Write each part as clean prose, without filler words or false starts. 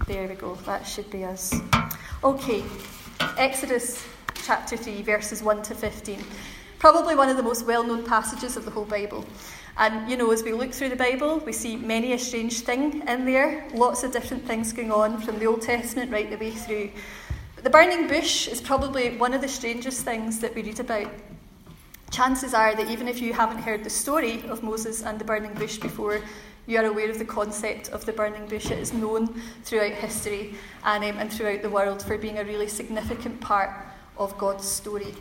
There we go, that should be us. Okay, Exodus chapter 3, verses 1 to 15. Probably one of the most well-known passages of the whole Bible. And, as we look through the Bible, we see many a strange thing in there. Lots of different things going on from the Old Testament right the way through. But the burning bush is probably one of the strangest things that we read about. Chances are that even if you haven't heard the story of Moses and the burning bush before, you are aware of the concept of the burning bush. It is known throughout history and throughout the world for being a really significant part of God's story.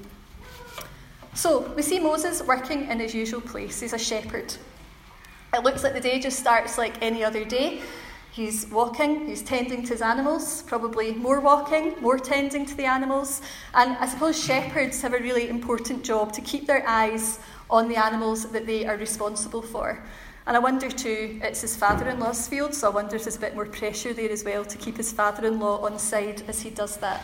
So, we see Moses working in his usual place. He's a shepherd. It looks like the day just starts like any other day. He's walking, he's tending to his animals, probably more walking, more tending to the animals. And I suppose shepherds have a really important job to keep their eyes on the animals that they are responsible for. And I wonder too, it's his father-in-law's field, so I wonder if there's a bit more pressure there as well to keep his father-in-law on side as he does that.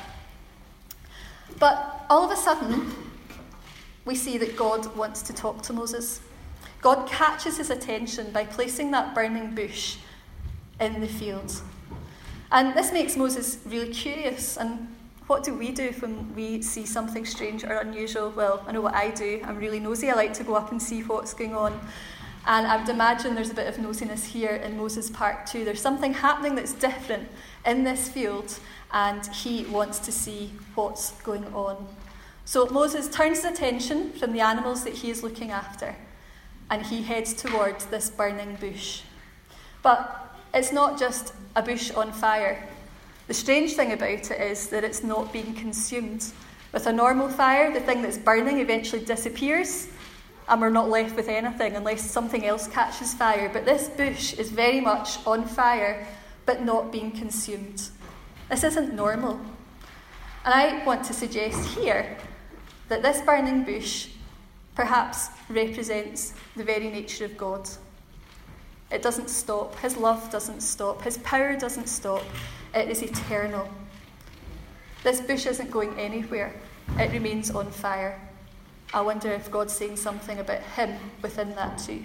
But all of a sudden, we see that God wants to talk to Moses. God catches his attention by placing that burning bush in the field. And this makes Moses really curious. And what do we do when we see something strange or unusual? Well, I know what I do. I'm really nosy. I like to go up and see what's going on. And I would imagine there's a bit of nosiness here in Moses' part too. There's something happening that's different in this field, and he wants to see what's going on. So Moses turns his attention from the animals that he is looking after, and he heads towards this burning bush. But it's not just a bush on fire. The strange thing about it is that it's not being consumed. With a normal fire, the thing that's burning eventually disappears, and we're not left with anything unless something else catches fire. But this bush is very much on fire, but not being consumed. This isn't normal. And I want to suggest here that this burning bush perhaps represents the very nature of God. It doesn't stop. His love doesn't stop. His power doesn't stop. It is eternal. This bush isn't going anywhere. It remains on fire. I wonder if God's saying something about him within that too.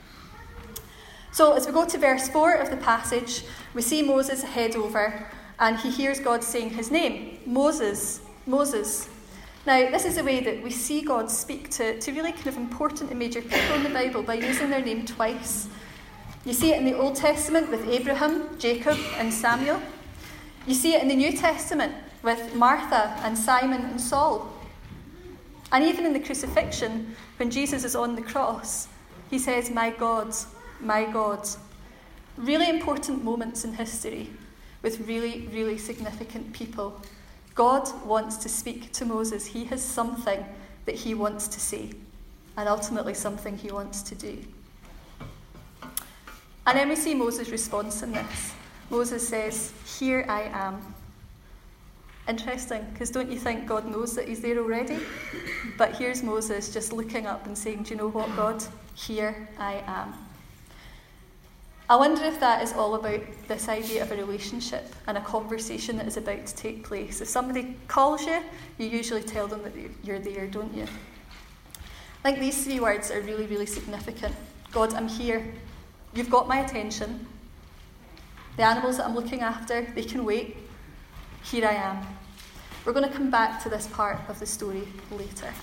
So as we go to verse 4 of the passage, we see Moses head over and he hears God saying his name, Moses, Moses. Now, this is a way that we see God speak to really kind of important and major people in the Bible by using their name twice. You see it in the Old Testament with Abraham, Jacob, and Samuel. You see it in the New Testament with Martha and Simon and Saul. And even in the crucifixion, when Jesus is on the cross, he says, my God, my God. Really important moments in history with really, really significant people. God wants to speak to Moses. He has something that he wants to say, and ultimately something he wants to do. And then we see Moses' response in this. Moses says, here I am. Interesting, because don't you think God knows that he's there already? But here's Moses just looking up and saying, do you know what, God? Here I am. I wonder if that is all about this idea of a relationship and a conversation that is about to take place. If somebody calls you, you usually tell them that you're there, don't you? I think these three words are really, really significant. God, I'm here. You've got my attention. The animals that I'm looking after, they can wait. Here I am. We're going to come back to this part of the story later.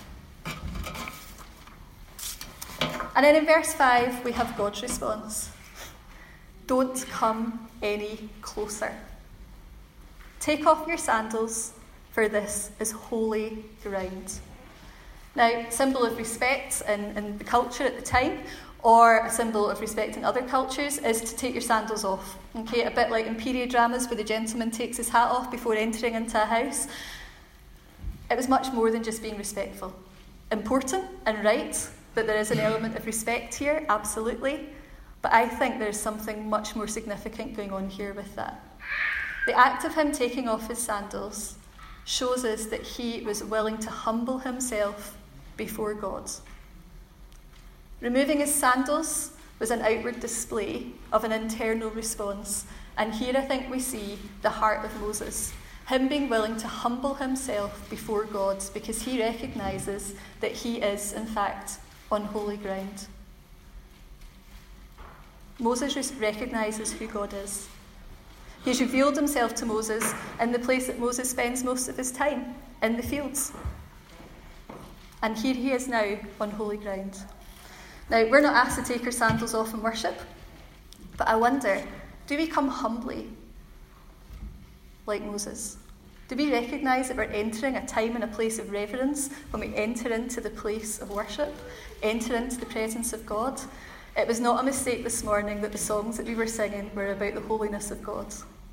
And then in verse 5, we have God's response. Don't come any closer. Take off your sandals, for this is holy ground. Now, symbol of respect in the culture at the time, or a symbol of respect in other cultures, is to take your sandals off. Okay, a bit like in period dramas where the gentleman takes his hat off before entering into a house. It was much more than just being respectful. Important and right that there is an element of respect here, absolutely. But I think there's something much more significant going on here with that. The act of him taking off his sandals shows us that he was willing to humble himself before God. Removing his sandals was an outward display of an internal response. And here I think we see the heart of Moses. Him being willing to humble himself before God because he recognises that he is, in fact, on holy ground. Moses recognises who God is. He's revealed himself to Moses in the place that Moses spends most of his time, in the fields. And here he is now on holy ground. Now, we're not asked to take our sandals off and worship, but I wonder, do we come humbly like Moses? Do we recognise that we're entering a time and a place of reverence when we enter into the place of worship, enter into the presence of God? It was not a mistake this morning that the songs that we were singing were about the holiness of God.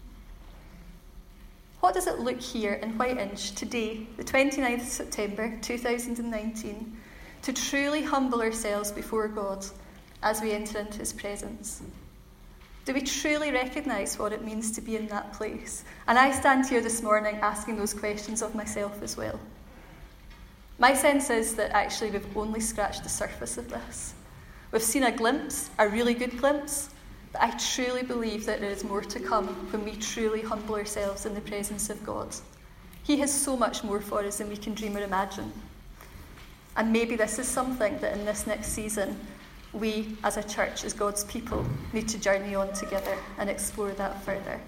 What does it look here in Whiteinch today, the 29th of September 2019, to truly humble ourselves before God as we enter into his presence? Do we truly recognise what it means to be in that place? And I stand here this morning asking those questions of myself as well. My sense is that actually we've only scratched the surface of this. We've seen a glimpse, a really good glimpse, but I truly believe that there is more to come when we truly humble ourselves in the presence of God. He has so much more for us than we can dream or imagine. And maybe this is something that in this next season, we as a church, as God's people, need to journey on together and explore that further.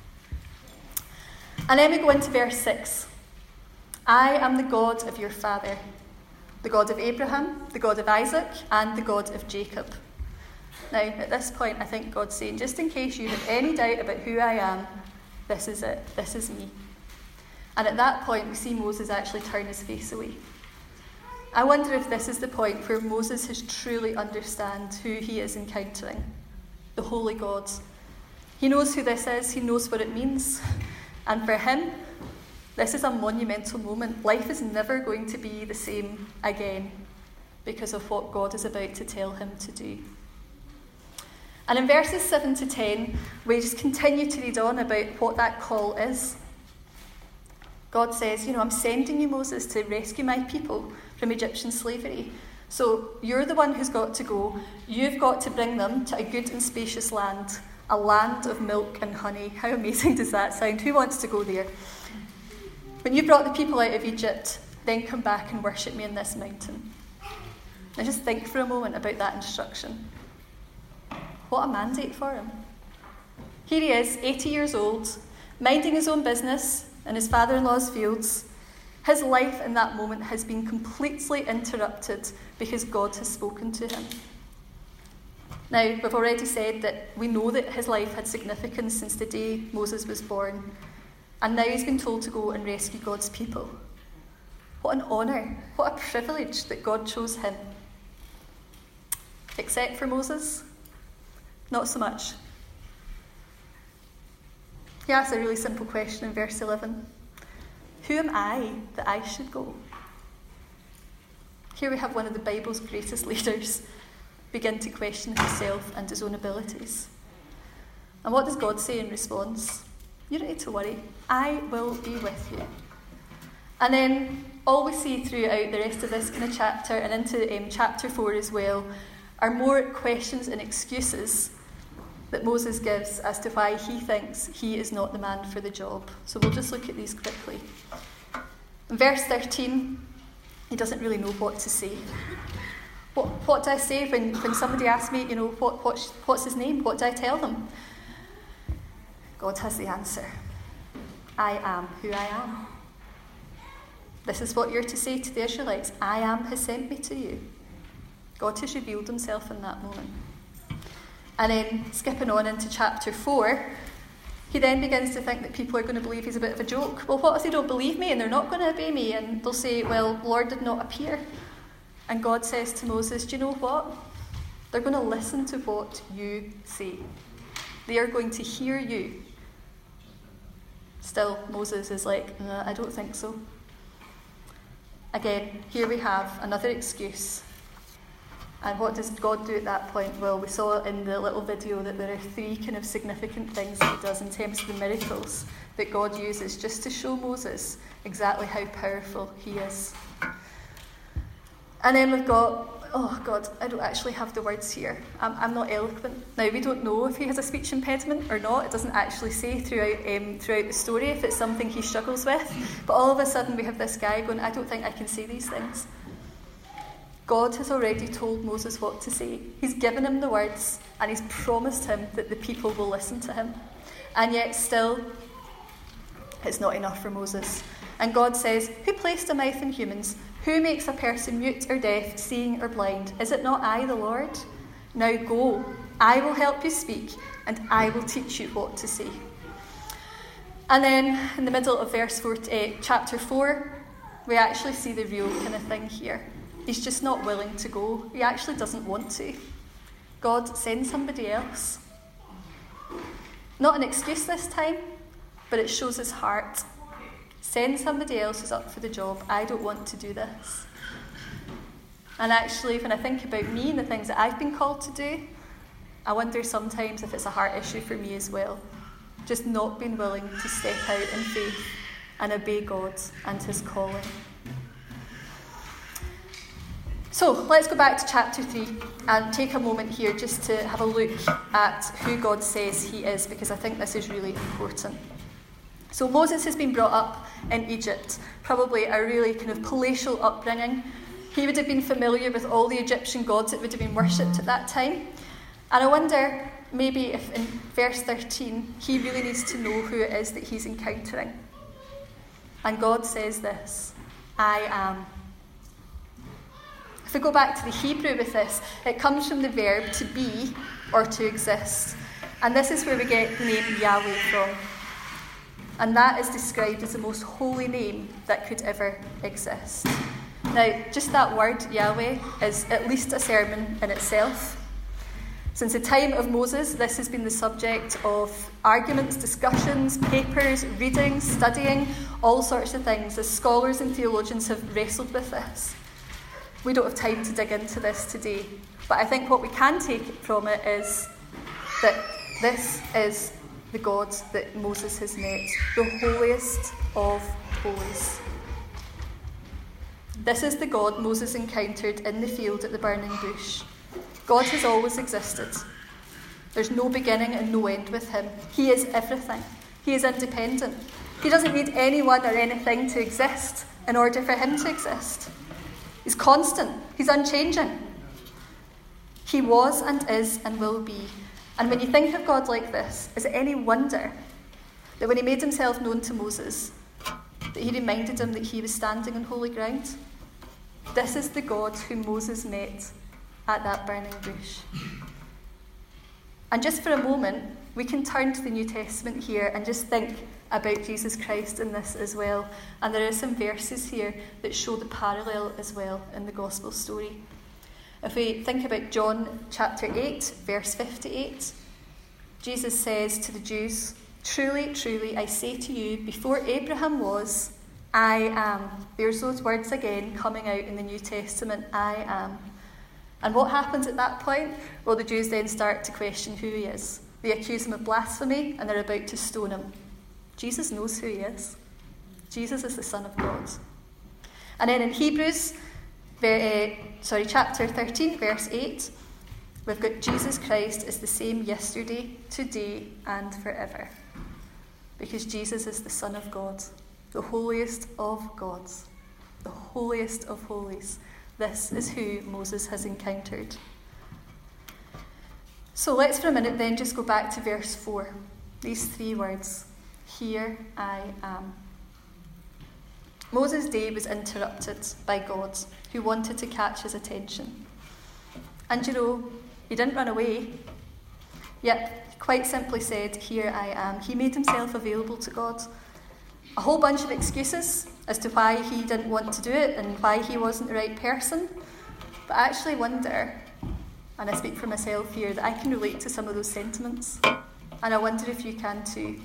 And then we go into verse 6. I am the God of your father, the God of Abraham, the God of Isaac, and the God of Jacob. Now, at this point, I think God's saying, just in case you have any doubt about who I am, this is it. This is me. And at that point, we see Moses actually turn his face away. I wonder if this is the point where Moses has truly understood who he is encountering, the holy God. He knows who this is. He knows what it means. And for him, this is a monumental moment. Life is never going to be the same again because of what God is about to tell him to do. And in verses 7 to 10, we just continue to read on about what that call is. God says, I'm sending you, Moses, to rescue my people from Egyptian slavery. So you're the one who's got to go. You've got to bring them to a good and spacious land, a land of milk and honey. How amazing does that sound? Who wants to go there? When you brought the people out of Egypt, then come back and worship me in this mountain. Now just think for a moment about that instruction. What a mandate for him. Here he is, 80 years old, minding his own business in his father-in-law's fields. His life in that moment has been completely interrupted because God has spoken to him. Now, we've already said that we know that his life had significance since the day Moses was born. And now he's been told to go and rescue God's people. What an honour, what a privilege that God chose him. Except for Moses, not so much. He asks a really simple question in verse 11. Who am I that I should go? Here we have one of the Bible's greatest leaders begin to question himself and his own abilities. And what does God say in response? You don't need to worry. I will be with you. And then all we see throughout the rest of this kind of chapter and into chapter 4 as well are more questions and excuses that Moses gives as to why he thinks he is not the man for the job. So we'll just look at these quickly. In verse 13, he doesn't really know what to say. What do I say when somebody asks me, what's his name? What do I tell them? God has the answer. I am who I am. This is what you're to say to the Israelites. I am has sent me to you. God has revealed himself in that moment. And then skipping on into chapter 4, he then begins to think that people are going to believe he's a bit of a joke. Well, what if they don't believe me and they're not going to obey me? And they'll say, well, the Lord did not appear. And God says to Moses, do you know what? They're going to listen to what you say. They are going to hear you. Still, Moses is like, I don't think so. Again, here we have another excuse. And what does God do at that point? Well, we saw in the little video that there are 3 kind of significant things that he does in terms of the miracles that God uses just to show Moses exactly how powerful he is. And then we've got, oh God, I don't actually have the words here. I'm not eloquent. Now, we don't know if he has a speech impediment or not. It doesn't actually say throughout the story if it's something he struggles with. But all of a sudden we have this guy going, I don't think I can say these things. God has already told Moses what to say. He's given him the words, and he's promised him that the people will listen to him. And yet still, it's not enough for Moses. And God says, "Who placed a mouth in humans? Who makes a person mute or deaf, seeing or blind? Is it not I, the Lord? Now go, I will help you speak, and I will teach you what to say." And then in the middle of chapter 4, we actually see the real kind of thing here. He's just not willing to go. He actually doesn't want to. God sends somebody else. Not an excuse this time, but it shows his heart. Send somebody else who's up for the job. I don't want to do this. And actually, when I think about me and the things that I've been called to do, I wonder sometimes if it's a heart issue for me as well. Just not being willing to step out in faith and obey God and his calling. So let's go back to chapter 3 and take a moment here just to have a look at who God says he is, because I think this is really important. So Moses has been brought up in Egypt, probably a really kind of palatial upbringing. He would have been familiar with all the Egyptian gods that would have been worshipped at that time. And I wonder maybe if in verse 13 he really needs to know who it is that he's encountering. And God says this, "I am." If we go back to the Hebrew with this, it comes from the verb to be or to exist. And this is where we get the name Yahweh from. And that is described as the most holy name that could ever exist. Now, just that word, Yahweh, is at least a sermon in itself. Since the time of Moses, this has been the subject of arguments, discussions, papers, readings, studying, all sorts of things, as scholars and theologians have wrestled with this. We don't have time to dig into this today, but I think what we can take from it is that this is the God that Moses has met, the holiest of holies. This is the God Moses encountered in the field at the burning bush. God has always existed. There's no beginning and no end with him. He is everything. He is independent. He doesn't need anyone or anything to exist in order for him to exist. He's constant. He's unchanging. He was and is and will be. And when you think of God like this, is it any wonder that when he made himself known to Moses, that he reminded him that he was standing on holy ground? This is the God whom Moses met at that burning bush. And just for a moment, we can turn to the New Testament here and just think about Jesus Christ in this as well. And there are some verses here that show the parallel as well in the gospel story. If we think about John chapter 8, verse 58, Jesus says to the Jews, "Truly, truly, I say to you, before Abraham was, I am." There's those words again coming out in the New Testament, I am. And what happens at that point? Well, the Jews then start to question who he is. They accuse him of blasphemy and they're about to stone him. Jesus knows who he is. Jesus is the Son of God. And then in Hebrews, chapter 13, verse 8, we've got Jesus Christ is the same yesterday, today, and forever. Because Jesus is the Son of God, the holiest of gods, the holiest of holies. This is who Moses has encountered. So let's for a minute then just go back to verse 4. These three words, "Here I am." Moses' day was interrupted by God, who wanted to catch his attention. And he didn't run away. Yet, he quite simply said, "Here I am." He made himself available to God. A whole bunch of excuses as to why he didn't want to do it and why he wasn't the right person. But I actually wonder, and I speak for myself here, that I can relate to some of those sentiments. And I wonder if you can too.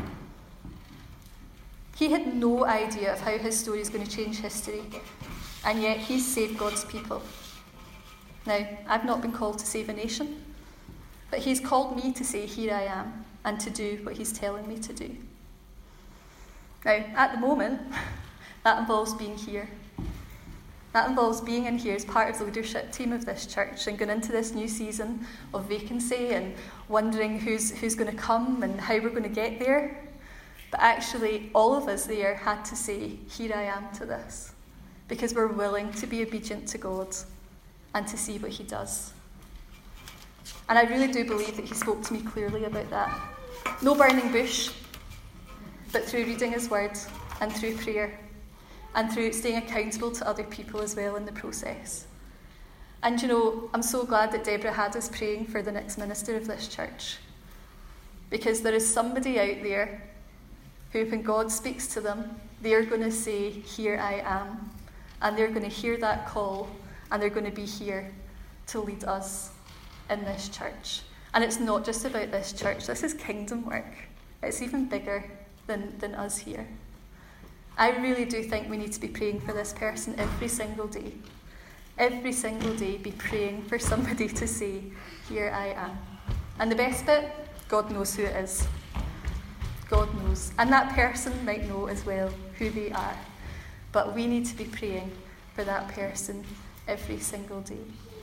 He had no idea of how his story is going to change history, and yet he's saved God's people. Now, I've not been called to save a nation, but he's called me to say, "Here I am," and to do what he's telling me to do. Now, at the moment, that involves being here. That involves being in here as part of the leadership team of this church and going into this new season of vacancy and wondering who's going to come and how we're going to get there. But actually, all of us there had to say, "Here I am" to this, because we're willing to be obedient to God and to see what he does. And I really do believe that he spoke to me clearly about that. No burning bush, but through reading his word and through prayer and through staying accountable to other people as well in the process. And I'm so glad that Deborah had us praying for the next minister of this church, because there is somebody out there who, when God speaks to them, they're going to say, "Here I am," and they're going to hear that call, and they're going to be here to lead us in this church. And it's not just about this church. This is kingdom work. It's even bigger than us here. I really do think we need to be praying for this person every single day. Every single day, be praying for somebody to say, "Here I am." And the best bit, God knows who it is. God knows. And that person might know as well who they are. But we need to be praying for that person every single day.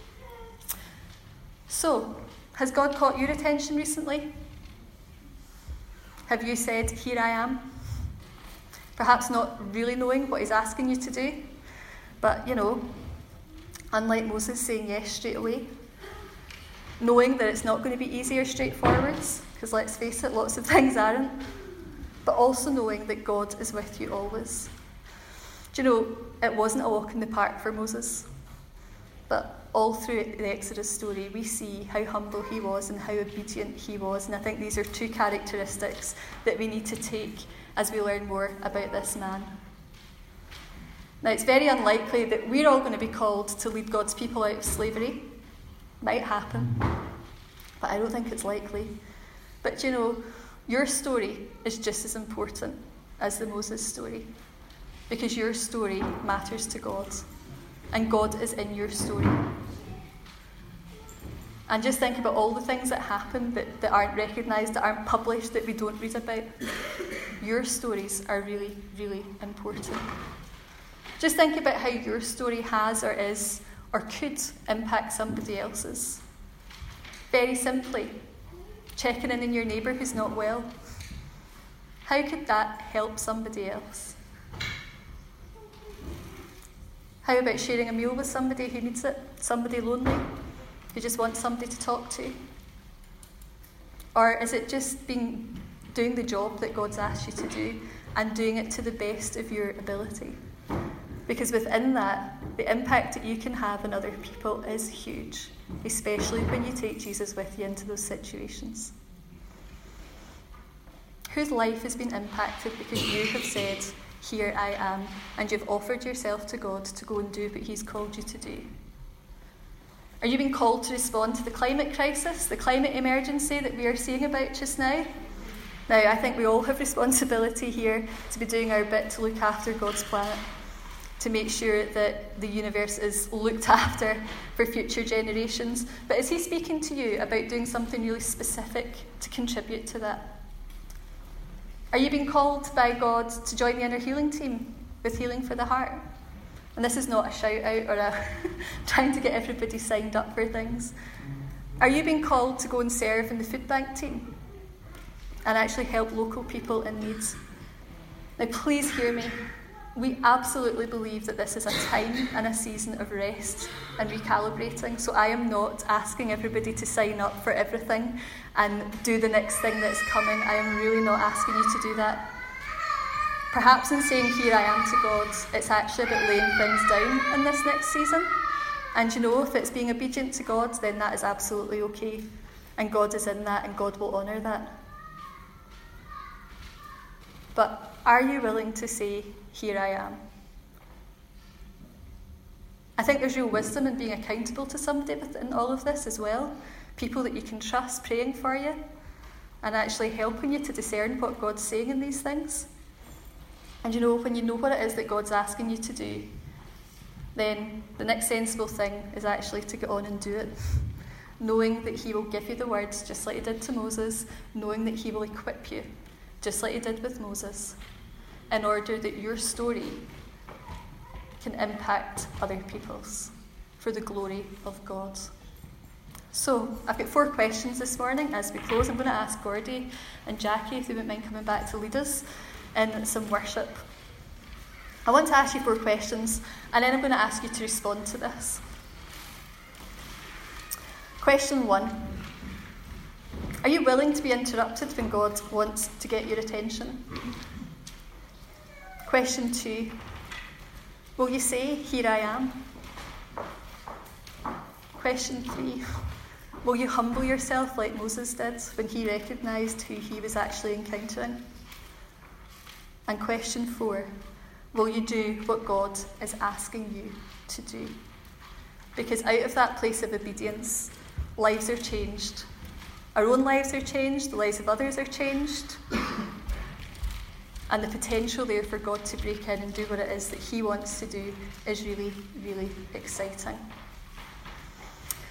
So, has God caught your attention recently? Have you said, "Here I am"? Perhaps not really knowing what he's asking you to do, but unlike Moses saying yes straight away, knowing that it's not going to be easy or straightforward, because let's face it, lots of things aren't, but also knowing that God is with you always. It wasn't a walk in the park for Moses, but all through the Exodus story, we see how humble he was and how obedient he was. And I think these are two characteristics that we need to take as we learn more about this man. Now, it's very unlikely that we're all going to be called to lead God's people out of slavery. Might happen, but I don't think it's likely. But your story is just as important as the Moses story, because your story matters to God, and God is in your story. And just think about all the things that happen that aren't recognised, that aren't published, that we don't read about. Your stories are really, really important. Just think about how your story has or is or could impact somebody else's. Very simply, checking in on your neighbour who's not well. How could that help somebody else? How about sharing a meal with somebody who needs it? Somebody lonely, who just wants somebody to talk to? Or is it just doing the job that God's asked you to do and doing it to the best of your ability? Because within that, the impact that you can have on other people is huge, especially when you take Jesus with you into those situations. Whose life has been impacted because you have said, "Here I am," and you've offered yourself to God to go and do what he's called you to do? Are you being called to respond to the climate crisis, the climate emergency that we are seeing about just now? Now, I think we all have responsibility here to be doing our bit to look after God's planet, to make sure that the universe is looked after for future generations. But is he speaking to you about doing something really specific to contribute to that? Are you being called by God to join the inner healing team with Healing for the Heart? And this is not a shout out or a trying to get everybody signed up for things. Are you being called to go and serve in the food bank team and actually help local people in need? Now, please hear me. We absolutely believe that this is a time and a season of rest and recalibrating. So I am not asking everybody to sign up for everything and do the next thing that's coming. I am really not asking you to do that. Perhaps in saying "Here I am" to God, it's actually about laying things down in this next season. And if it's being obedient to God, then that is absolutely okay. And God is in that, and God will honour that. But are you willing to say, "Here I am"? I think there's real wisdom in being accountable to somebody within all of this as well. People that you can trust praying for you and actually helping you to discern what God's saying in these things. And when you know what it is that God's asking you to do, then the next sensible thing is actually to get on and do it. Knowing that he will give you the words just like he did to Moses, knowing that he will equip you just like he did with Moses, in order that your story can impact other people's for the glory of God. So, I've got 4 questions this morning as we close. I'm going to ask Gordy and Jackie if they wouldn't mind coming back to lead us in some worship. I want to ask you 4 questions, and then I'm going to ask you to respond to this. Question 1. Are you willing to be interrupted when God wants to get your attention? Question 2. Will you say, "Here I am"? Question 3. Will you humble yourself like Moses did when he recognised who he was actually encountering? And question 4. Will you do what God is asking you to do? Because out of that place of obedience, lives are changed. Our own lives are changed, the lives of others are changed, and the potential there for God to break in and do what it is that he wants to do is really, really exciting.